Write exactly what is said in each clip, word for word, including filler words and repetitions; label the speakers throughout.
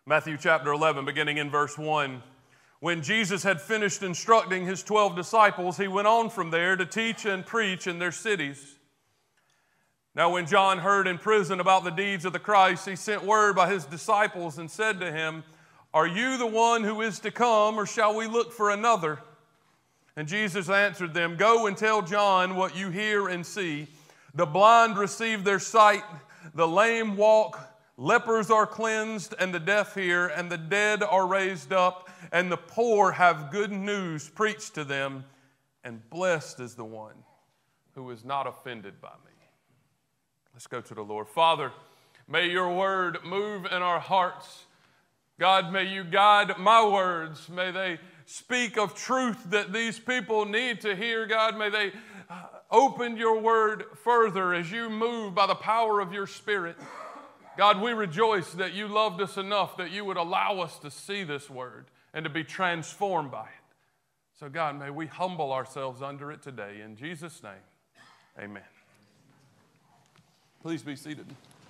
Speaker 1: Matthew chapter eleven, beginning in verse one. When Jesus had finished instructing his twelve disciples, he went on from there to teach and preach in their cities. Now when John heard in prison about the deeds of the Christ, he sent word by his disciples and said to him, "Are you the one who is to come, or shall we look for another?" And Jesus answered them, "Go and tell John what you hear and see. The blind receive their sight, the lame walk, lepers are cleansed, and the deaf hear, and the dead are raised up, and the poor have good news preached to them, and blessed is the one who is not offended by me." Let's go to the Lord. Father, may your word move in our hearts. God, may you guide my words. May they speak of truth that these people need to hear. God, may they uh, open your word further as you move by the power of your Spirit. God, we rejoice that you loved us enough that you would allow us to see this word and to be transformed by it. So God, may we humble ourselves under it today. In Jesus' name, amen. Please be seated.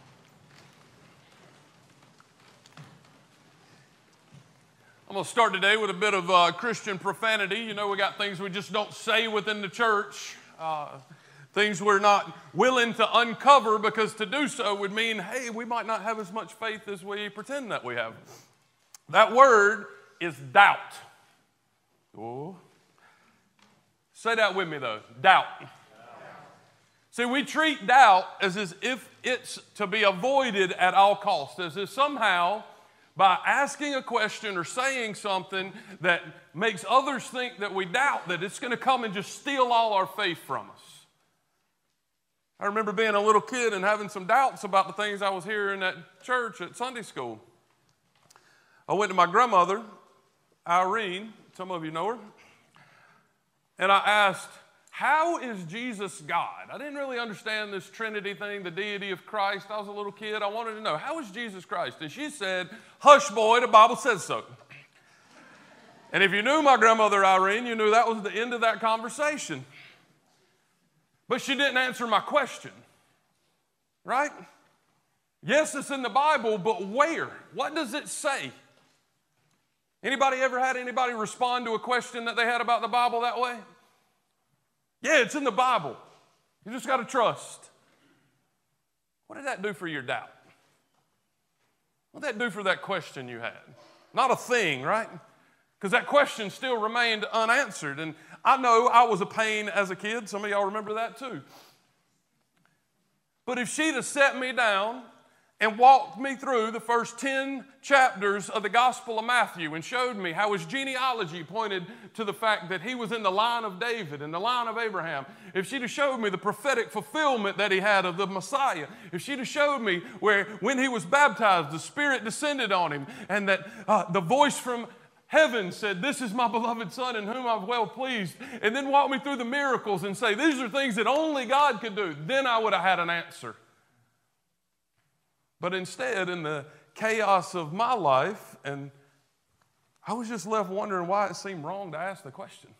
Speaker 1: I'm going to start today with a bit of uh, Christian profanity. You know, we got things we just don't say within the church. Uh, Things we're not willing to uncover, because to do so would mean, hey, we might not have as much faith as we pretend that we have. That word is doubt. Oh. Say that with me, though. Doubt. Doubt. See, we treat doubt as, as if it's to be avoided at all costs, as if somehow by asking a question or saying something that makes others think that we doubt, that it's going to come and just steal all our faith from us. I remember being a little kid and having some doubts about the things I was hearing at church at Sunday school. I went to my grandmother, Irene, some of you know her, and I asked, "How is Jesus God?" I didn't really understand this Trinity thing, the deity of Christ. I was a little kid. I wanted to know, how is Jesus Christ? And she said, "Hush, boy, the Bible says so." And if you knew my grandmother, Irene, you knew that was the end of that conversation. But she didn't answer my question, right? Yes, it's in the Bible, but where? What does it say? Anybody ever had anybody respond to a question that they had about the Bible that way? Yeah, it's in the Bible. You just got to trust. What did that do for your doubt? What did that do for that question you had? Not a thing, right? Because that question still remained unanswered. And I know I was a pain as a kid. Some of y'all remember that too. But if she'd have set me down and walked me through the first ten chapters of the Gospel of Matthew and showed me how his genealogy pointed to the fact that he was in the line of David and the line of Abraham, if she'd have showed me the prophetic fulfillment that he had of the Messiah, if she'd have showed me where when he was baptized, the Spirit descended on him, and that uh, the voice from heaven said, "This is my beloved Son in whom I'm well pleased," and then walk me through the miracles and say, these are things that only God could do, then I would have had an answer. But instead, in the chaos of my life, and I was just left wondering why it seemed wrong to ask the question.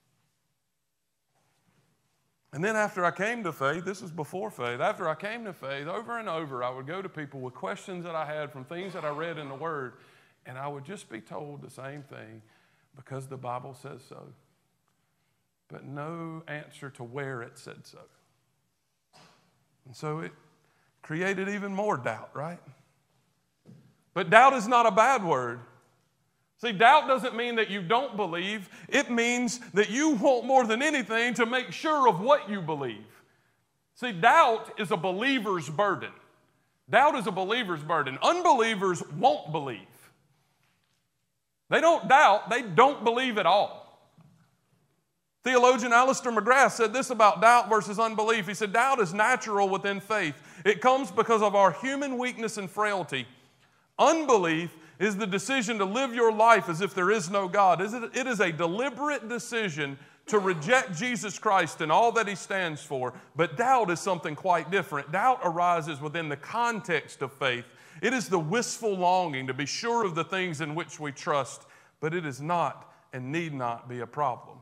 Speaker 1: And then after I came to faith, this was before faith, after I came to faith, over and over, I would go to people with questions that I had from things that I read in the Word, and I would just be told the same thing, because the Bible says so. But no answer to where it said so. And so it created even more doubt, right? But doubt is not a bad word. See, doubt doesn't mean that you don't believe. It means that you want more than anything to make sure of what you believe. See, doubt is a believer's burden. Doubt is a believer's burden. Unbelievers won't believe. They don't doubt, they don't believe at all. Theologian Alistair McGrath said this about doubt versus unbelief. He said, doubt is natural within faith. It comes because of our human weakness and frailty. Unbelief is the decision to live your life as if there is no God. It is a deliberate decision to reject Jesus Christ and all that he stands for. But doubt is something quite different. Doubt arises within the context of faith. It is the wistful longing to be sure of the things in which we trust, but it is not and need not be a problem.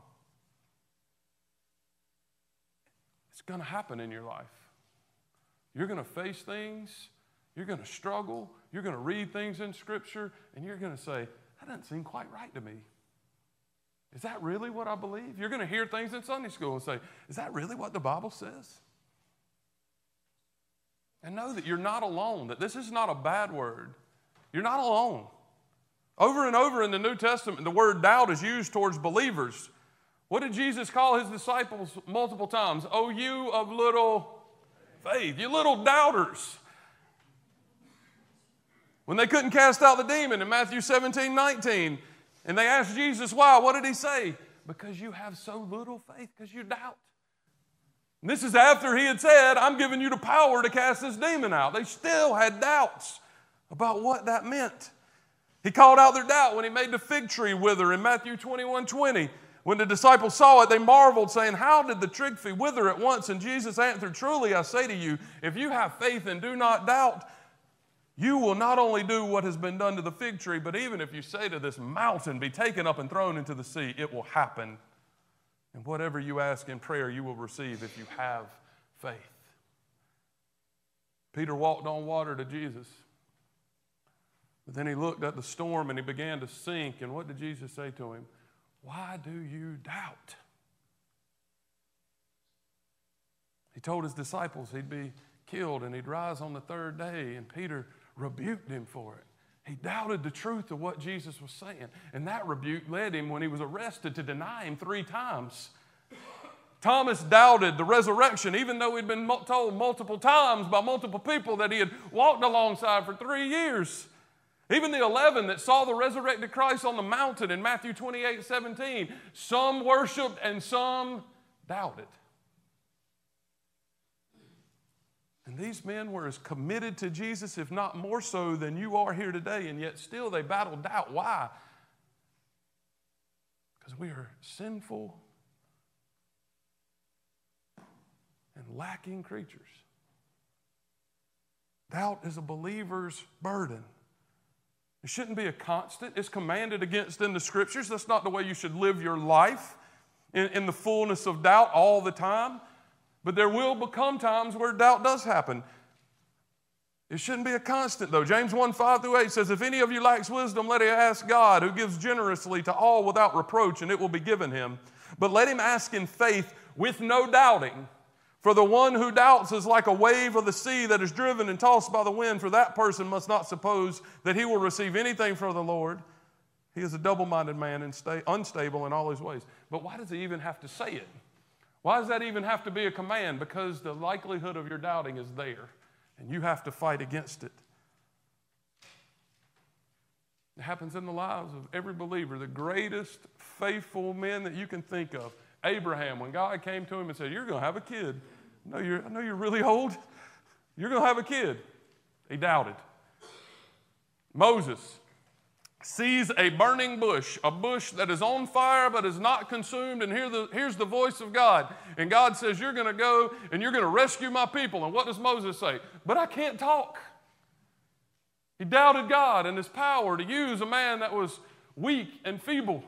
Speaker 1: It's going to happen in your life. You're going to face things You're going to struggle. You're going to read things in Scripture, and you're going to say, that doesn't seem quite right to me. Is that really what I believe? You're going to hear things in Sunday school and say, is that really what the Bible says? And know that you're not alone, that this is not a bad word. You're not alone. Over and over in the New Testament, the word doubt is used towards believers. What did Jesus call his disciples multiple times? Oh, you of little faith, you little doubters. When they couldn't cast out the demon in Matthew seventeen, nineteen, and they asked Jesus why, what did he say? Because you have so little faith, because you doubt. And this is after he had said, I'm giving you the power to cast this demon out. They still had doubts about what that meant. He called out their doubt when he made the fig tree wither in Matthew twenty-one, twenty. When the disciples saw it, they marveled, saying, how did the fig tree wither at once? And Jesus answered, truly I say to you, if you have faith and do not doubt, you will not only do what has been done to the fig tree, but even if you say to this mountain, be taken up and thrown into the sea, it will happen. And whatever you ask in prayer, you will receive if you have faith. Peter walked on water to Jesus. But then he looked at the storm and he began to sink. And what did Jesus say to him? Why do you doubt? He told his disciples he'd be killed and he'd rise on the third day. And Peter rebuked him for it. He doubted the truth of what Jesus was saying. And that rebuke led him, when he was arrested, to deny him three times. Thomas doubted the resurrection, even though he'd been told multiple times by multiple people that he had walked alongside for three years. Even the eleven that saw the resurrected Christ on the mountain in Matthew twenty-eight, seventeen, some worshiped and some doubted. And these men were as committed to Jesus, if not more so, than you are here today, and yet still they battled doubt. Why? Because we are sinful and lacking creatures. Doubt is a believer's burden. It shouldn't be a constant. It's commanded against in the Scriptures. That's not the way you should live your life, in, in the fullness of doubt all the time. But there will become times where doubt does happen. It shouldn't be a constant, though. James one, five through eight says, if any of you lacks wisdom, let him ask God, who gives generously to all without reproach, and it will be given him. But let him ask in faith with no doubting. For the one who doubts is like a wave of the sea that is driven and tossed by the wind. For that person must not suppose that he will receive anything from the Lord. He is a double-minded man and stay, unstable in all his ways. But why does he even have to say it? Why does that even have to be a command? Because the likelihood of your doubting is there, and you have to fight against it. It happens in the lives of every believer. The greatest faithful men that you can think of. Abraham, when God came to him and said, you're going to have a kid. I know you're, I know you're really old. You're going to have a kid. He doubted. Moses sees a burning bush, a bush that is on fire but is not consumed, and here the, here's the voice of God. And God says, you're going to go and you're going to rescue my people. And what does Moses say? But I can't talk. He doubted God and his power to use a man that was weak and feeble.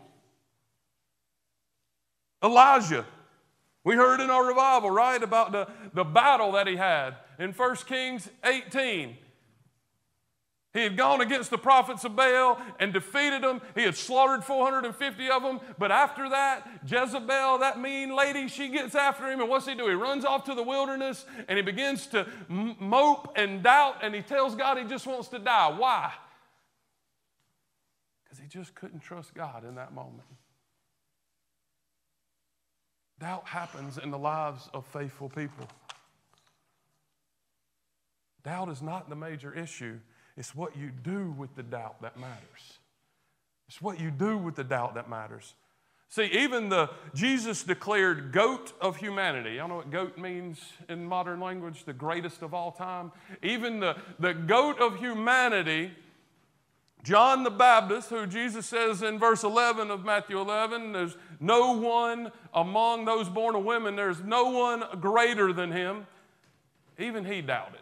Speaker 1: Elijah, we heard in our revival, right, about the, the battle that he had in First Kings eighteen. He had gone against the prophets of Baal and defeated them. He had slaughtered four hundred fifty of them. But after that, Jezebel, that mean lady, she gets after him. And what's he do? He runs off to the wilderness and he begins to mope and doubt. And he tells God he just wants to die. Why? Because he just couldn't trust God in that moment. Doubt happens in the lives of faithful people. Doubt is not the major issue. It's what you do with the doubt that matters. It's what you do with the doubt that matters. See, even the Jesus declared goat of humanity. Y'all know what goat means in modern language? The greatest of all time. Even the, the goat of humanity, John the Baptist, who Jesus says in verse eleven of Matthew eleven, there's no one among those born of women, there's no one greater than him. Even he doubted.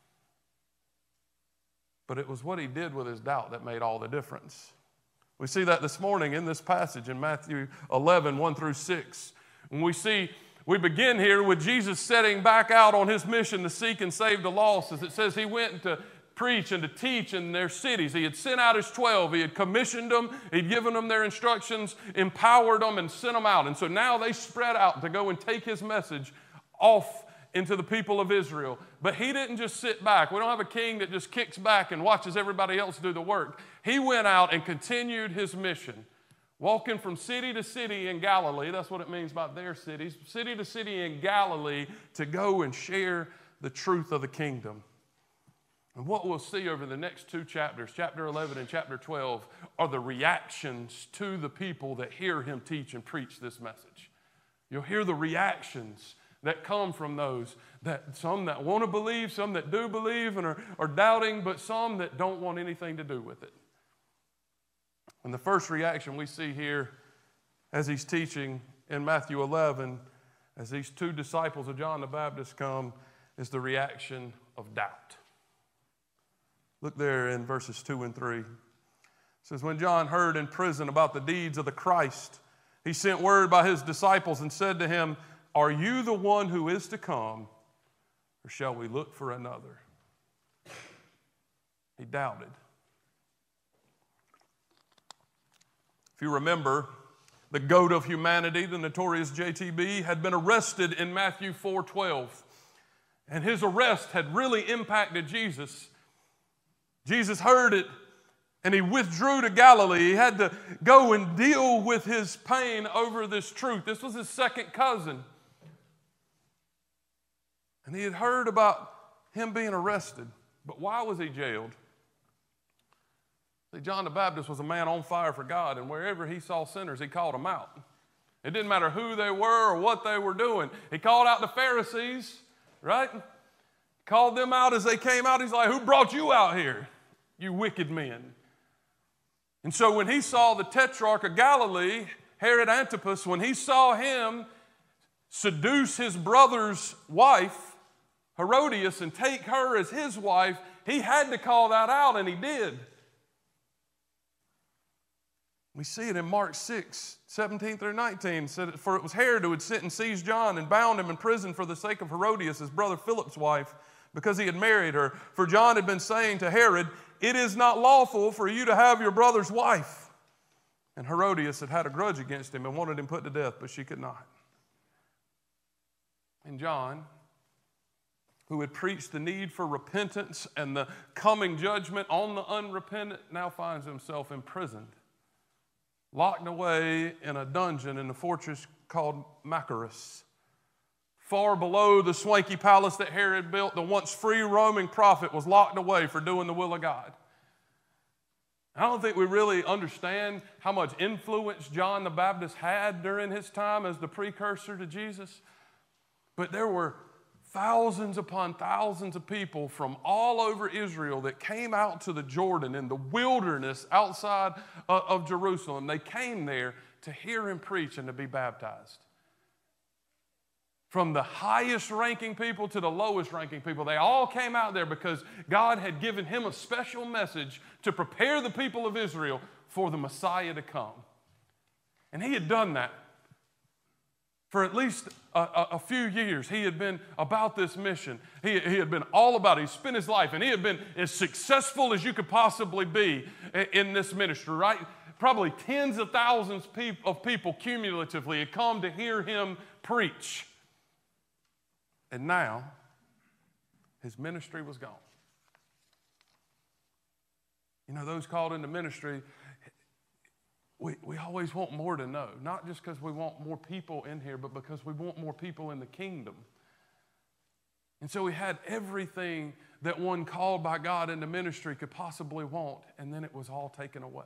Speaker 1: But it was what he did with his doubt that made all the difference. We see that this morning in this passage in Matthew eleven, one through six. When we see, we begin here with Jesus setting back out on his mission to seek and save the lost. As it says, he went to preach and to teach in their cities. He had sent out his twelve. He had commissioned them. He'd given them their instructions, empowered them, and sent them out. And so now they spread out to go and take his message off into the people of Israel. But he didn't just sit back. We don't have a king that just kicks back and watches everybody else do the work. He went out and continued his mission, walking from city to city in Galilee. That's what it means by their cities. City to city in Galilee to go and share the truth of the kingdom. And what we'll see over the next two chapters, chapter eleven and chapter twelve, are the reactions to the people that hear him teach and preach this message. You'll hear the reactions that come from those, that some that want to believe, some that do believe and are, are doubting, but some that don't want anything to do with it. And the first reaction we see here as he's teaching in Matthew eleven, as these two disciples of John the Baptist come, is the reaction of doubt. Look there in verses two and three. It says, when John heard in prison about the deeds of the Christ, he sent word by his disciples and said to him, are you the one who is to come, or shall we look for another? He doubted. If you remember, the goat of humanity, the notorious J T B, had been arrested in Matthew four twelve. And his arrest had really impacted Jesus. Jesus heard it, and he withdrew to Galilee. He had to go and deal with his pain over this truth. This was his second cousin. And he had heard about him being arrested. But why was he jailed? See, John the Baptist was a man on fire for God, and wherever he saw sinners, he called them out. It didn't matter who they were or what they were doing. He called out the Pharisees, right? Called them out as they came out. He's like, who brought you out here, you wicked men? And so when he saw the tetrarch of Galilee, Herod Antipas, when he saw him seduce his brother's wife, Herodias, and take her as his wife, he had to call that out, and he did. We see it in Mark six, seventeen through nineteen. It said, for it was Herod who had sent and seized John and bound him in prison for the sake of Herodias, his brother Philip's wife, because he had married her. For John had been saying to Herod, it is not lawful for you to have your brother's wife. And Herodias had had a grudge against him and wanted him put to death, but she could not. And John, who had preached the need for repentance and the coming judgment on the unrepentant, now finds himself imprisoned, locked away in a dungeon in the fortress called Machaerus. Far below the swanky palace that Herod built, the once free roaming prophet was locked away for doing the will of God. I don't think we really understand how much influence John the Baptist had during his time as the precursor to Jesus. But there were thousands upon thousands of people from all over Israel that came out to the Jordan in the wilderness outside of Jerusalem. They came there to hear him preach and to be baptized. From the highest ranking people to the lowest ranking people, they all came out there because God had given him a special message to prepare the people of Israel for the Messiah to come. And he had done that. For at least a, a, a few years, he had been about this mission. He, he had been all about it. He spent his life, and he had been as successful as you could possibly be in, in this ministry, right? Probably tens of thousands of people cumulatively had come to hear him preach. And now, his ministry was gone. You know, those called into ministry, We, we always want more to know, not just because we want more people in here, but because we want more people in the kingdom. And so we had everything that one called by God into ministry could possibly want, and then it was all taken away.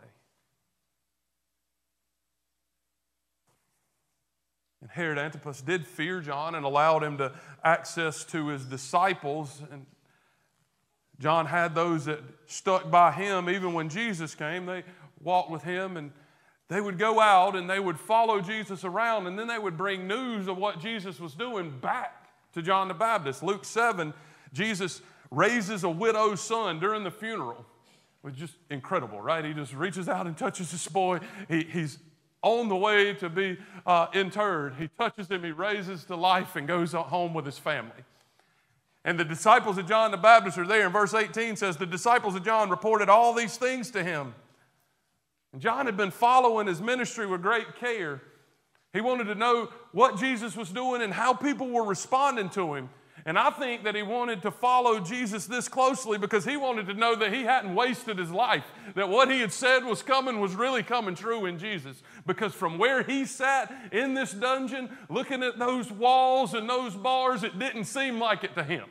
Speaker 1: And Herod Antipas did fear John and allowed him to access to his disciples. And John had those that stuck by him even when Jesus came. They walked with him, and they would go out and they would follow Jesus around, and then they would bring news of what Jesus was doing back to John the Baptist. Luke seven, Jesus raises a widow's son during the funeral. It was just incredible, right? He just reaches out and touches this boy. He, he's on the way to be uh, interred. He touches him, he raises to life and goes home with his family. And the disciples of John the Baptist are there. And verse eighteen says, the disciples of John reported all these things to him. And John had been following his ministry with great care. He wanted to know what Jesus was doing and how people were responding to him. And I think that he wanted to follow Jesus this closely because he wanted to know that he hadn't wasted his life, that what he had said was coming was really coming true in Jesus. Because from where he sat in this dungeon, looking at those walls and those bars, it didn't seem like it to him.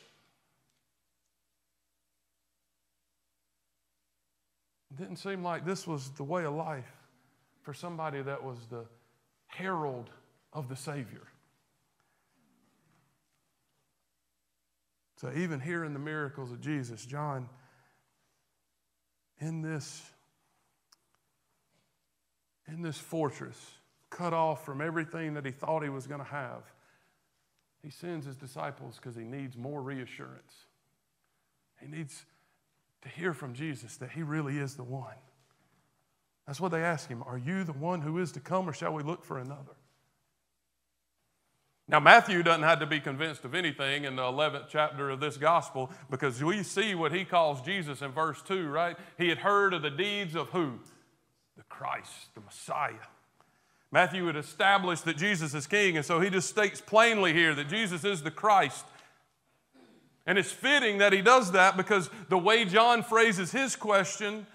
Speaker 1: It didn't seem like this was the way of life for somebody that was the herald of the Savior. So even hearing the miracles of Jesus, John, in this, in this fortress, cut off from everything that he thought he was going to have, he sends his disciples because he needs more reassurance. He needs to hear from Jesus that he really is the one. That's what they ask him. Are you the one who is to come, or shall we look for another? Now, Matthew doesn't have to be convinced of anything in the eleventh chapter of this gospel, because we see what he calls Jesus in verse two, right? He had heard of the deeds of who? The Christ, the Messiah. Matthew had established that Jesus is king, and so he just states plainly here that Jesus is the Christ. And it's fitting that he does that because the way John phrases his question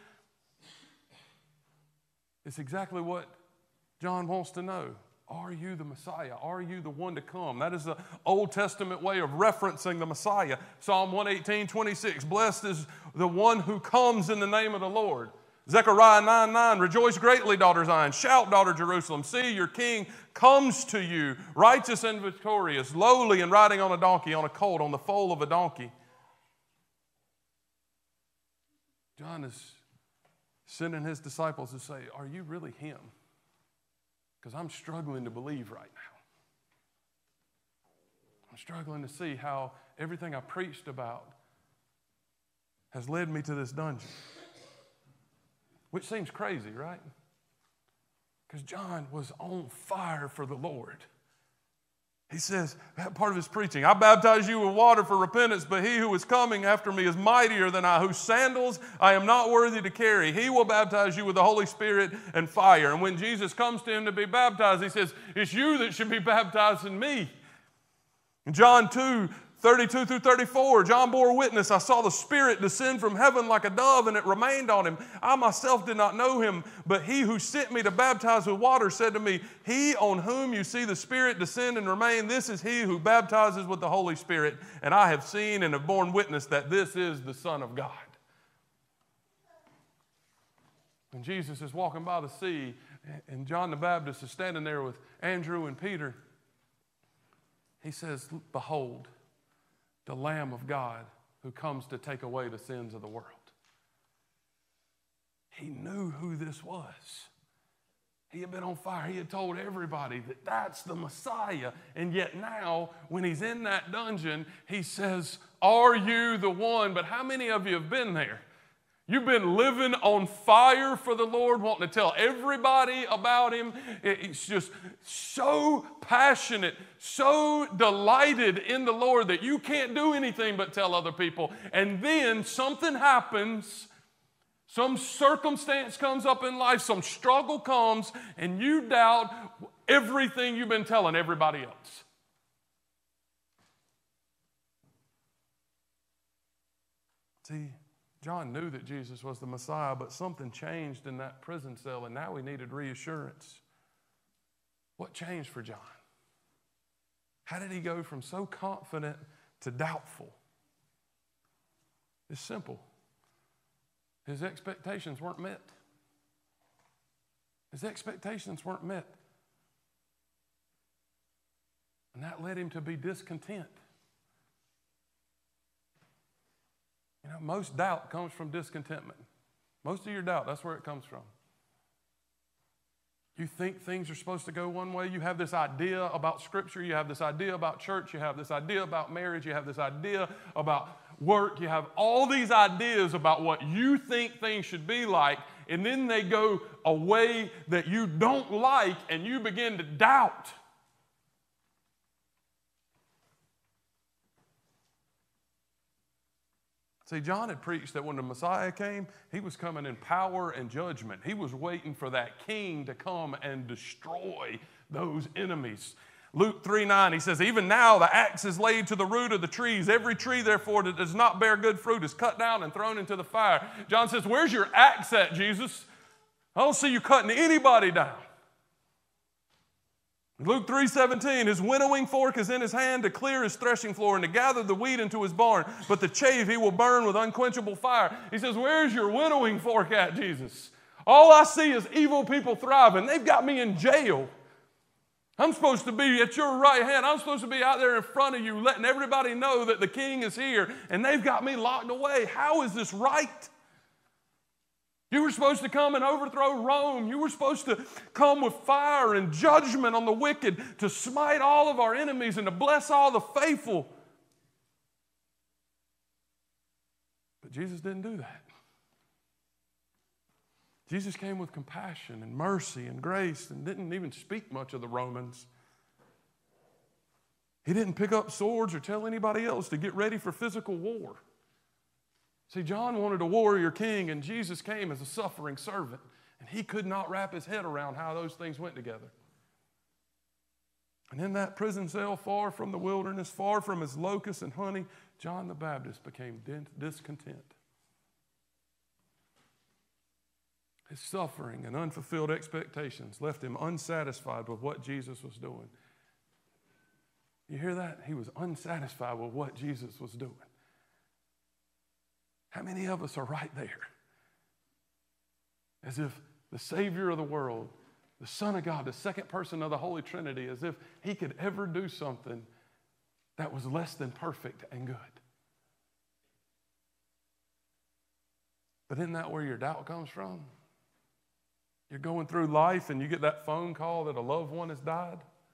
Speaker 1: is exactly what John wants to know. Are you the Messiah? Are you the one to come? That is the Old Testament way of referencing the Messiah. Psalm one eighteen, twenty-six, blessed is the one who comes in the name of the Lord. Zechariah nine nine, rejoice greatly, daughter Zion. Shout, daughter Jerusalem. See, your king comes to you, righteous and victorious, lowly and riding on a donkey, on a colt, on the foal of a donkey. John is sending his disciples to say, are you really him? Because I'm struggling to believe right now. I'm struggling to see how everything I preached about has led me to this dungeon. Which seems crazy, right? Because John was on fire for the Lord. He says, that part of his preaching, I baptize you with water for repentance, but he who is coming after me is mightier than I, whose sandals I am not worthy to carry. He will baptize you with the Holy Spirit and fire. And when Jesus comes to him to be baptized, he says, it's you that should be baptizing me. In John two, thirty-two through thirty-four, John bore witness, I saw the Spirit descend from heaven like a dove, and it remained on him. I myself did not know him, but he who sent me to baptize with water said to me, he on whom you see the Spirit descend and remain, this is he who baptizes with the Holy Spirit. And I have seen and have borne witness that this is the Son of God. When Jesus is walking by the sea, and John the Baptist is standing there with Andrew and Peter, he says, behold, the Lamb of God who comes to take away the sins of the world. He knew who this was. He had been on fire. He had told everybody that that's the Messiah. And yet now, when he's in that dungeon, he says, are you the one? But how many of you have been there? You've been living on fire for the Lord, wanting to tell everybody about him. It's just so passionate, so delighted in the Lord that you can't do anything but tell other people. And then something happens, some circumstance comes up in life, some struggle comes, and you doubt everything you've been telling everybody else. See, John knew that Jesus was the Messiah, but something changed in that prison cell, and now he needed reassurance. What changed for John? How did he go from so confident to doubtful? It's simple. His expectations weren't met. His expectations weren't met. And that led him to be discontent. You know, most doubt comes from discontentment. Most of your doubt, that's where it comes from. You think things are supposed to go one way. You have this idea about Scripture. You have this idea about church. You have this idea about marriage. You have this idea about work. You have all these ideas about what you think things should be like, and then they go a way that you don't like, and you begin to doubt. See, John had preached that when the Messiah came, he was coming in power and judgment. He was waiting for that king to come and destroy those enemies. Luke three nine, he says, even now the axe is laid to the root of the trees. Every tree, therefore, that does not bear good fruit is cut down and thrown into the fire. John says, where's your axe at, Jesus? I don't see you cutting anybody down. Luke three seventeen, his winnowing fork is in his hand to clear his threshing floor and to gather the wheat into his barn, but the chaff he will burn with unquenchable fire. He says, where's your winnowing fork at, Jesus? All I see is evil people thriving. They've got me in jail. I'm supposed to be at your right hand. I'm supposed to be out there in front of you letting everybody know that the king is here, and they've got me locked away. How is this right? You were supposed to come and overthrow Rome. You were supposed to come with fire and judgment on the wicked, to smite all of our enemies and to bless all the faithful. But Jesus didn't do that. Jesus came with compassion and mercy and grace and didn't even speak much of the Romans. He didn't pick up swords or tell anybody else to get ready for physical war. See, John wanted a warrior king, and Jesus came as a suffering servant, and he could not wrap his head around how those things went together. And in that prison cell, far from the wilderness, far from his locusts and honey, John the Baptist became discontent. His suffering and unfulfilled expectations left him unsatisfied with what Jesus was doing. You hear that? He was unsatisfied with what Jesus was doing. How many of us are right there? As if the Savior of the world, the Son of God, the second person of the Holy Trinity, as if he could ever do something that was less than perfect and good. But isn't that where your doubt comes from? You're going through life and you get that phone call that a loved one has died.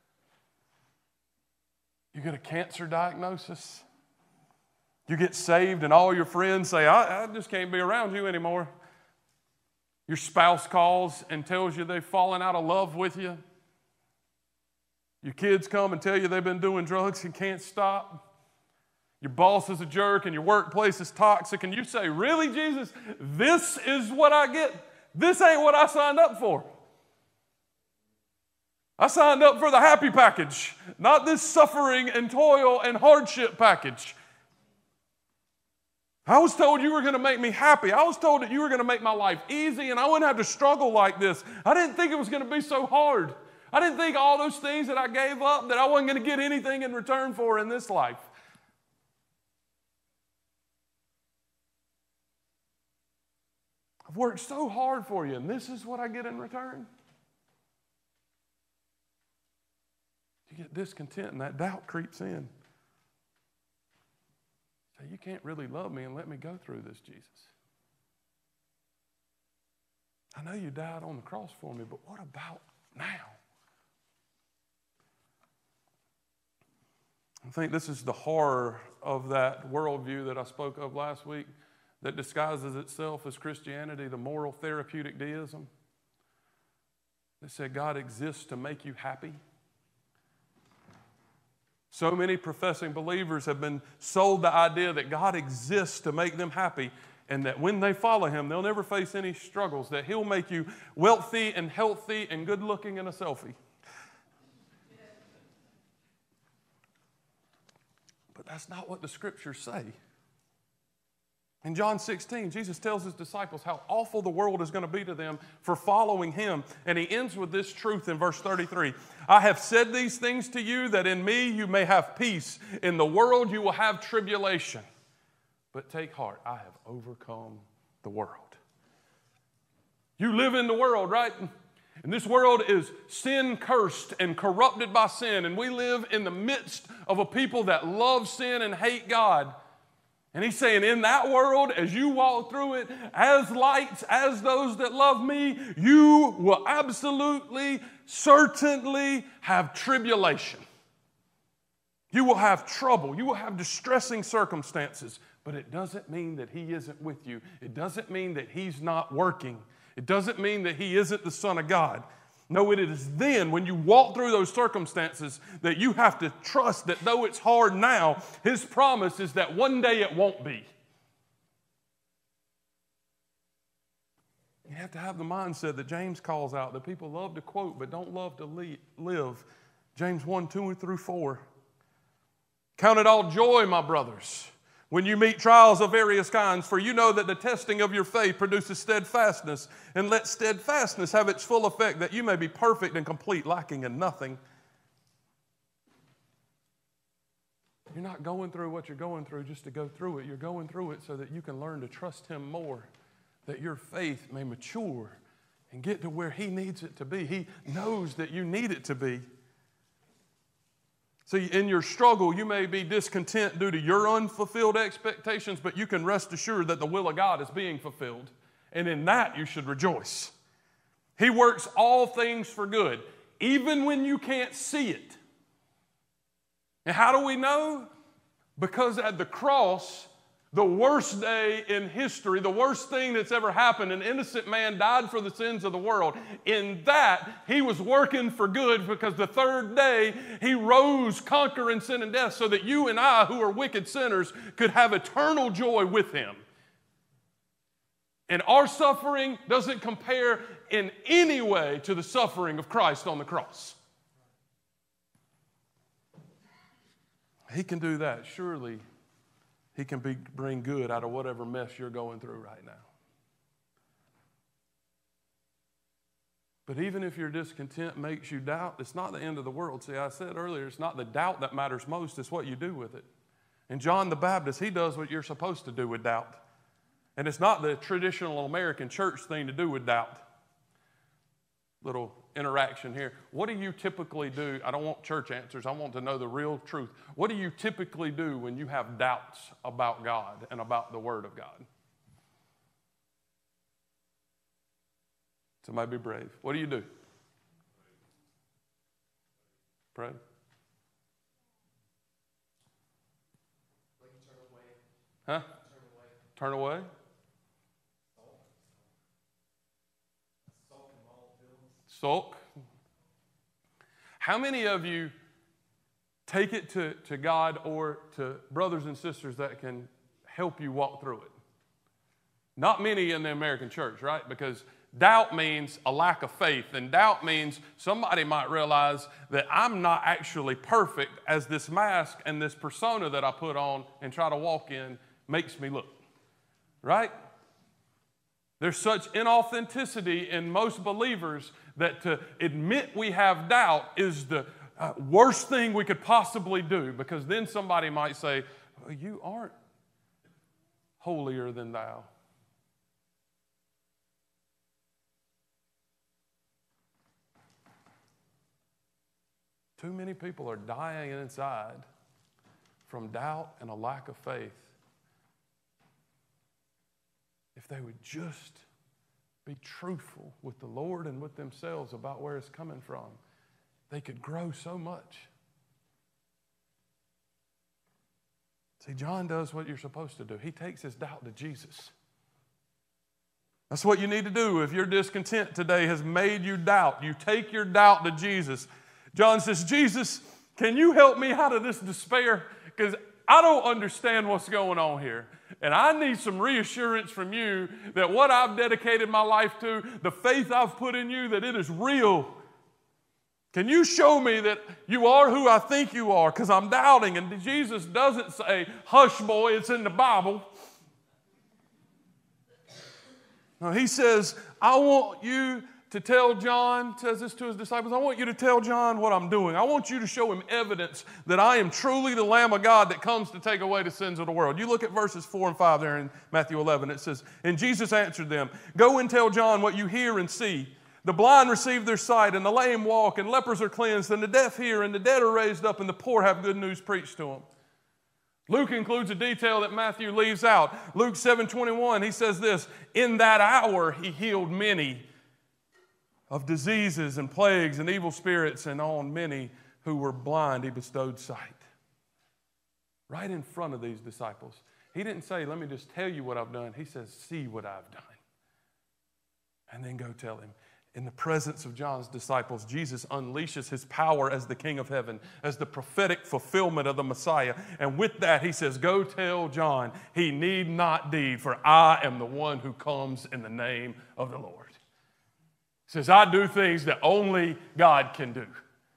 Speaker 1: You get a cancer diagnosis. You get saved and all your friends say, I, I just can't be around you anymore. Your spouse calls and tells you they've fallen out of love with you. Your kids come and tell you they've been doing drugs and can't stop. Your boss is a jerk and your workplace is toxic, and you say, really, Jesus? This is what I get? This ain't what I signed up for. I signed up for the happy package, not this suffering and toil and hardship package. I was told you were going to make me happy. I was told that you were going to make my life easy and I wouldn't have to struggle like this. I didn't think it was going to be so hard. I didn't think all those things that I gave up, that I wasn't going to get anything in return for in this life. I've worked so hard for you, and this is what I get in return? You get discontent, and that doubt creeps in. So you can't really love me and let me go through this, Jesus. I know you died on the cross for me, but what about now? I think this is the horror of that worldview that I spoke of last week that disguises itself as Christianity, the moral therapeutic deism that said God exists to make you happy. So many professing believers have been sold the idea that God exists to make them happy, and that when they follow him, they'll never face any struggles, that he'll make you wealthy and healthy and good-looking in a selfie. But that's not what the scriptures say. In John sixteen, Jesus tells his disciples how awful the world is going to be to them for following him. And he ends with this truth in verse thirty-three. I have said these things to you that in me you may have peace. In the world you will have tribulation. But take heart, I have overcome the world. You live in the world, right? And this world is sin-cursed and corrupted by sin. And we live in the midst of a people that love sin and hate God. And he's saying, in that world, as you walk through it, as lights, as those that love me, you will absolutely, certainly have tribulation. You will have trouble. You will have distressing circumstances. But it doesn't mean that he isn't with you. It doesn't mean that he's not working. It doesn't mean that he isn't the Son of God. No, it is then when you walk through those circumstances that you have to trust that though it's hard now, his promise is that one day it won't be. You have to have the mindset that James calls out, that people love to quote but don't love to live. James one, two through four. Count it all joy, my brothers, when you meet trials of various kinds, for you know that the testing of your faith produces steadfastness, and let steadfastness have its full effect, that you may be perfect and complete, lacking in nothing. You're not going through what you're going through just to go through it. You're going through it so that you can learn to trust Him more, that your faith may mature and get to where He needs it to be. He knows that you need it to be. See, in your struggle, you may be discontent due to your unfulfilled expectations, but you can rest assured that the will of God is being fulfilled. And in that, you should rejoice. He works all things for good, even when you can't see it. And how do we know? Because at the cross, the worst day in history, the worst thing that's ever happened, an innocent man died for the sins of the world. In that, He was working for good, because the third day He rose conquering sin and death, so that you and I, who are wicked sinners, could have eternal joy with Him. And our suffering doesn't compare in any way to the suffering of Christ on the cross. He can do that. Surely He can be, bring good out of whatever mess you're going through right now. But even if your discontent makes you doubt, it's not the end of the world. See, I said earlier, it's not the doubt that matters most, it's what you do with it. And John the Baptist, he does what you're supposed to do with doubt. And it's not the traditional American church thing to do with doubt. Little interaction here. What do you typically do? I don't want church answers. I want to know the real truth. What do you typically do when you have doubts about God and about the Word of God? Somebody be brave. What do you do? Pray. Huh? Turn away. Sulk. How many of you take it to, to God or to brothers and sisters that can help you walk through it? Not many in the American church, right? Because doubt means a lack of faith, and doubt means somebody might realize that I'm not actually perfect, as this mask and this persona that I put on and try to walk in makes me look, right? There's such inauthenticity in most believers that to admit we have doubt is the uh, worst thing we could possibly do, because then somebody might say, well, you aren't holier than thou. Too many people are dying inside from doubt and a lack of faith. If they would just be truthful with the Lord and with themselves about where it's coming from, they could grow so much. See, John does what you're supposed to do. He takes his doubt to Jesus. That's what you need to do if your discontent today has made you doubt. You take your doubt to Jesus. John says, Jesus, can you help me out of this despair? Because I don't understand what's going on here. And I need some reassurance from you that what I've dedicated my life to, the faith I've put in you, that it is real. Can you show me that you are who I think you are? Because I'm doubting. And Jesus doesn't say, hush, boy, it's in the Bible. No, he says, I want you to tell John, says this to his disciples, I want you to tell John what I'm doing. I want you to show him evidence that I am truly the Lamb of God that comes to take away the sins of the world. You look at verses four and five there in Matthew eleven. It says, and Jesus answered them, go and tell John what you hear and see. The blind receive their sight, and the lame walk, and lepers are cleansed, and the deaf hear, and the dead are raised up, and the poor have good news preached to them. Luke includes a detail that Matthew leaves out. Luke seven twenty-one, he says this, in that hour he healed many of diseases and plagues and evil spirits, and on many who were blind he bestowed sight. Right in front of these disciples. He didn't say, let me just tell you what I've done. He says, see what I've done. And then go tell him. In the presence of John's disciples, Jesus unleashes his power as the King of heaven, as the prophetic fulfillment of the Messiah. And with that, he says, go tell John, he need not deed, for I am the one who comes in the name of the Lord. He says, I do things that only God can do.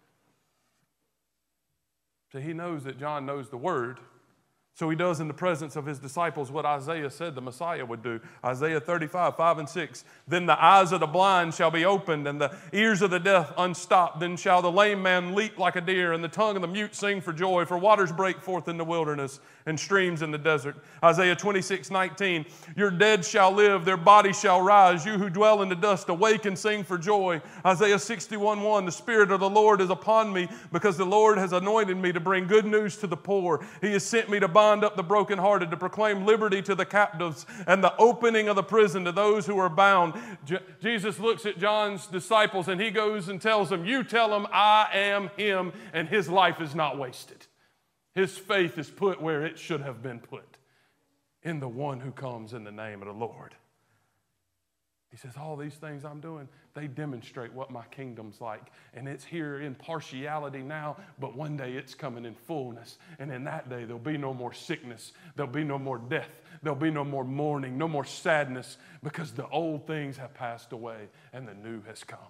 Speaker 1: So he knows that John knows the word. So he does in the presence of his disciples what Isaiah said the Messiah would do. Isaiah thirty-five, five and six. Then the eyes of the blind shall be opened, and the ears of the deaf unstopped. Then shall the lame man leap like a deer, and the tongue of the mute sing for joy. For waters break forth in the wilderness, and streams in the desert. Isaiah twenty-six, nineteen. Your dead shall live, their bodies shall rise. You who dwell in the dust, awake and sing for joy. Isaiah sixty-one, one. The Spirit of the Lord is upon me, because the Lord has anointed me to bring good news to the poor. He has sent me to bind up the brokenhearted, to proclaim liberty to the captives, and the opening of the prison to those who are bound. Je- Jesus looks at John's disciples, and he goes and tells them, you tell them I am him, and his life is not wasted. His faith is put where it should have been put, in the one who comes in the name of the Lord. He says, all these things I'm doing, they demonstrate what my kingdom's like. And it's here in partiality now, but one day it's coming in fullness. And in that day, there'll be no more sickness. There'll be no more death. There'll be no more mourning, no more sadness, because the old things have passed away and the new has come.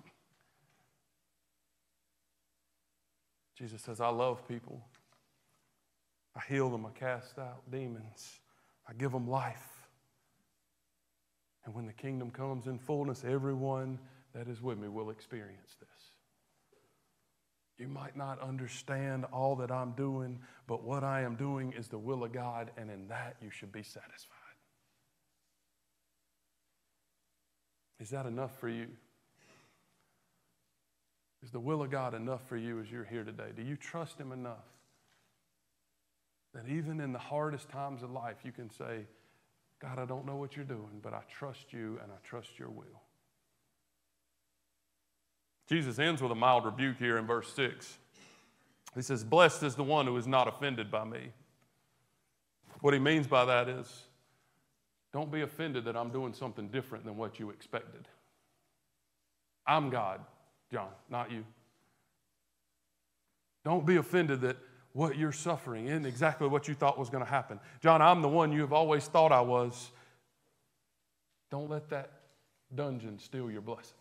Speaker 1: Jesus says, I love people. I heal them. I cast out demons. I give them life. And when the kingdom comes in fullness, everyone that is with me will experience this. You might not understand all that I'm doing, but what I am doing is the will of God, and in that you should be satisfied. Is that enough for you? Is the will of God enough for you as you're here today? Do you trust Him enough that even in the hardest times of life you can say, God, I don't know what you're doing, but I trust you and I trust your will. Jesus ends with a mild rebuke here in verse six. He says, blessed is the one who is not offended by me. What he means by that is, don't be offended that I'm doing something different than what you expected. I'm God, John, not you. Don't be offended that what you're suffering isn't exactly what you thought was going to happen. John, I'm the one you have always thought I was. Don't let that dungeon steal your blessing.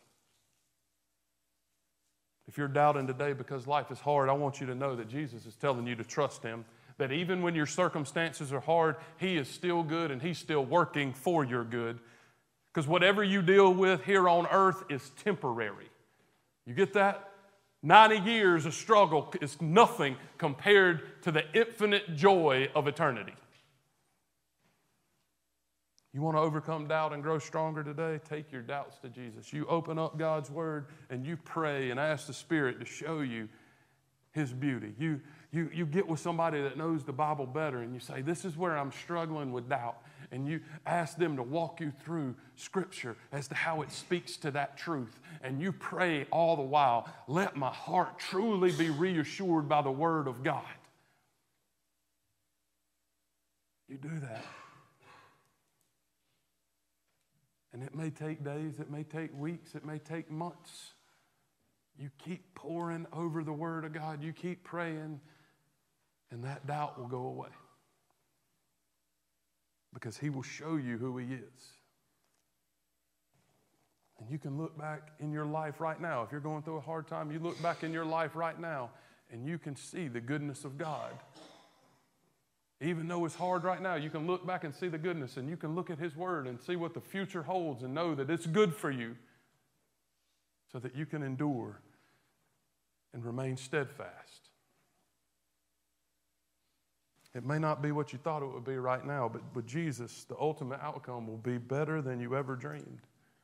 Speaker 1: If you're doubting today because life is hard, I want you to know that Jesus is telling you to trust Him, that even when your circumstances are hard, He is still good and He's still working for your good. Because whatever you deal with here on earth is temporary. You get that? ninety years of struggle is nothing compared to the infinite joy of eternity. You want to overcome doubt and grow stronger today? Take your doubts to Jesus. You open up God's Word and you pray and ask the Spirit to show you His beauty. You, you, you get with somebody that knows the Bible better and you say, this is where I'm struggling with doubt. And you ask them to walk you through Scripture as to how it speaks to that truth. And you pray all the while, let my heart truly be reassured by the Word of God. You do that. And it may take days, it may take weeks, it may take months. You keep pouring over the Word of God. You keep praying, and that doubt will go away. Because He will show you who He is. And you can look back in your life right now. If you're going through a hard time, you look back in your life right now, and you can see the goodness of God. Even though it's hard right now, you can look back and see the goodness, and you can look at His Word and see what the future holds and know that it's good for you so that you can endure and remain steadfast. It may not be what you thought it would be right now, but with Jesus, the ultimate outcome will be better than you ever dreamed.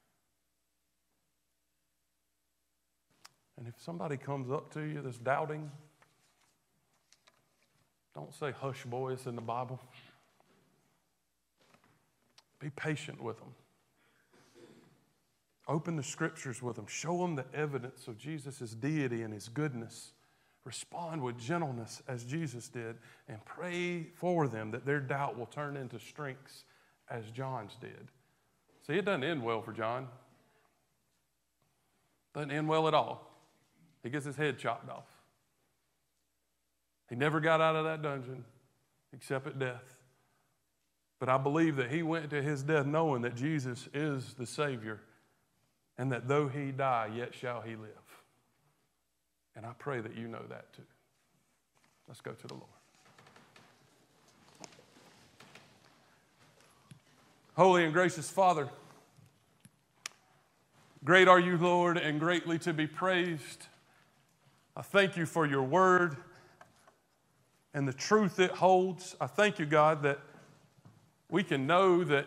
Speaker 1: And if somebody comes up to you that's doubting, don't say, hush, boy, it's in the Bible. Be patient with them. Open the Scriptures with them. Show them the evidence of Jesus' deity and His goodness. Respond with gentleness as Jesus did, and pray for them that their doubt will turn into strengths as John's did. See, it doesn't end well for John. Doesn't end well at all. He gets his head chopped off. He never got out of that dungeon except at death. But I believe that he went to his death knowing that Jesus is the Savior and that though he die, yet shall he live. And I pray that you know that too. Let's go to the Lord. Holy and gracious Father, great are you, Lord, and greatly to be praised. I thank you for your word and the truth it holds. I thank you, God, that we can know that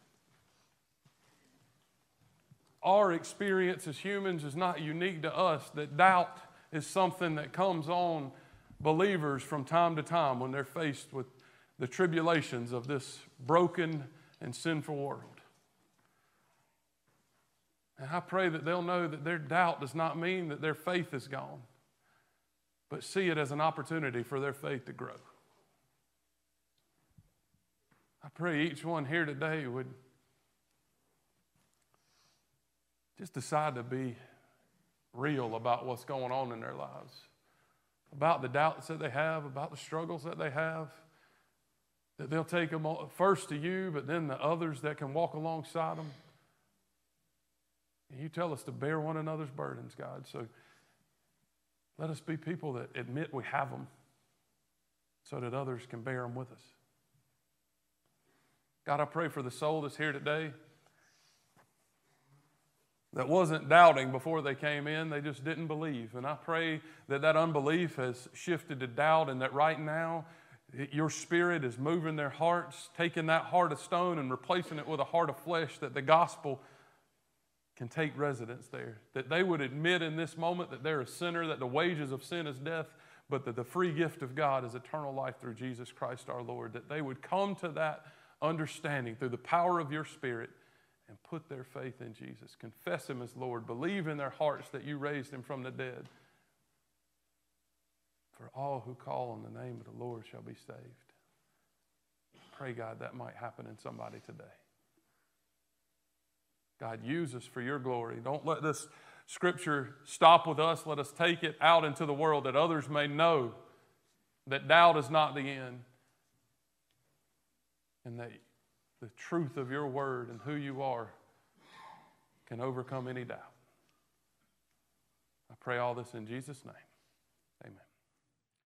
Speaker 1: our experience as humans is not unique to us, that doubt is something that comes on believers from time to time when they're faced with the tribulations of this broken and sinful world. And I pray that they'll know that their doubt does not mean that their faith is gone, but see it as an opportunity for their faith to grow. I pray each one here today would just decide to be real about what's going on in their lives, about the doubts that they have, about the struggles that they have, that they'll take them first to you, but then the others that can walk alongside them. And you tell us to bear one another's burdens, God, so let us be people that admit we have them so that others can bear them with us. God, I pray for the soul that's here today that wasn't doubting before they came in, they just didn't believe. And I pray that that unbelief has shifted to doubt and that right now your Spirit is moving their hearts, taking that heart of stone and replacing it with a heart of flesh, that the gospel can take residence there. That they would admit in this moment that they're a sinner, that the wages of sin is death, but that the free gift of God is eternal life through Jesus Christ our Lord. That they would come to that understanding through the power of your Spirit and put their faith in Jesus. Confess him as Lord. Believe in their hearts that you raised him from the dead. For all who call on the name of the Lord shall be saved. Pray, God, that might happen in somebody today. God, use us for your glory. Don't let this scripture stop with us. Let us take it out into the world that others may know that doubt is not the end and that the truth of your word and who you are can overcome any doubt. I pray all this in Jesus' name.